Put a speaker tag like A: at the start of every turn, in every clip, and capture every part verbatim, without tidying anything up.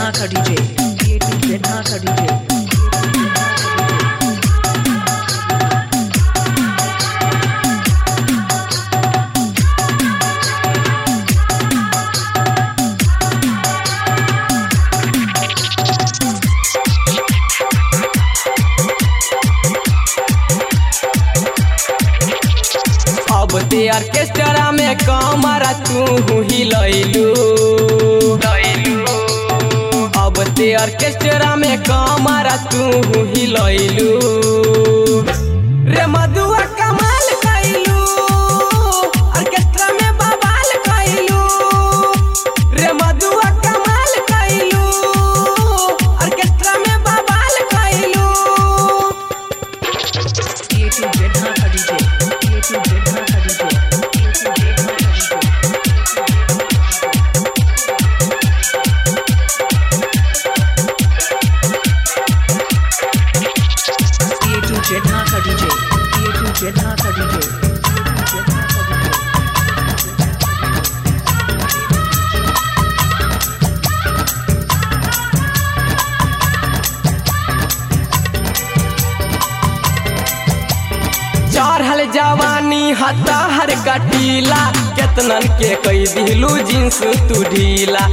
A: Dhaka D J, A to Z Dhaka D J.
B: अब ते orchestra में कमरा तू हिलैलू अब ते ऑर्केस्ट्रा में कमरा तू हिलैलू रे मधुआ कमाल कैलू ऑर्केस्ट्रा में बवाल कैलू रे मधुआ कमाल कैलू ऑर्केस्ट्रा में बवाल कैलू
A: A to Z Dhaka D J, A to Z Dhaka D J. Dhaka D J, A to Z Dhaka D J.
B: चढ़ल जवानी हता हर कटीला केतनन के कई दिलू जींस तू ढीला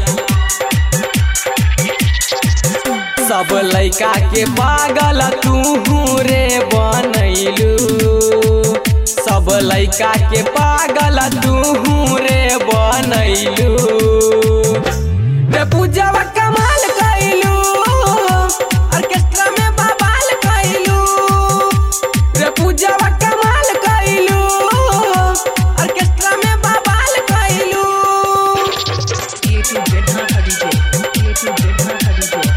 B: सब लइका के पागल तू रे बनैलू सब लइका के पागल तू रे बनैलू रे पूजवा कमाल कैलू ऑर्केस्ट्रा में बवाल कैलू रे पूजवा कमाल कैलू ऑर्केस्ट्रा में बवाल कैलू
A: A to Z Dhaka D J, A to Z Dhaka D J.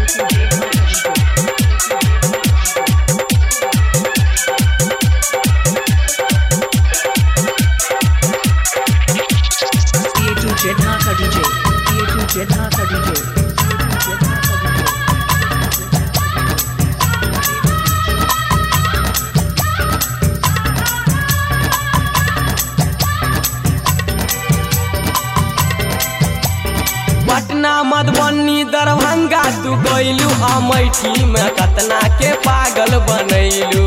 A: A to Z Dhaka D J, A to Z Dhaka D J.
B: Patna Madhubani Darbhanga तू गइलू अमैठी में कतना के पागल बनैलू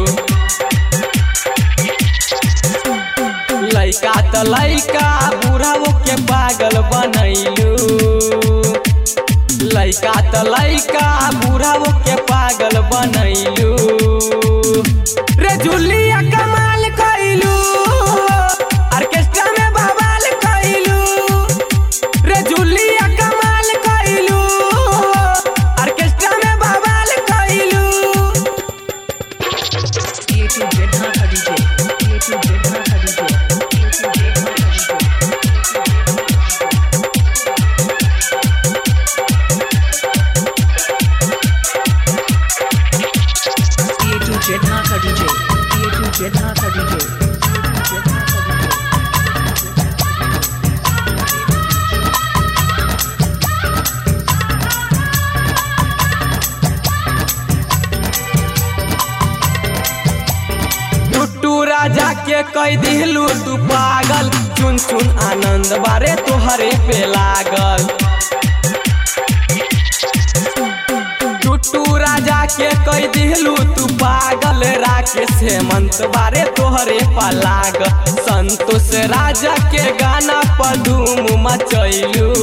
B: लइका त लइका बुढ़ाओ के पागल बनैलू लइका त लइका बुढ़ाओ के पागल बनैलू रे झुलिया कमाल कैलू ऑर्केस्ट्रा में बवाल कैलू रे झुलिया कमाल कैलू ऑर्केस्ट्रा में बवाल कैलू
A: A to Z Dhaka D J, A to Z Dhaka D J. A to Z Dhaka D J, A to Z Dhaka D J.
B: टुट्टू राजा के कई दिलू तू पागल चुन चुन आनंद बारे तोहरे पे लागल टुट्टू राजा के कई दिलू तू पागल राकेश हेमंत बारे तोहरे पे लागल संतोष राजा के गाना पर धूम मचैलू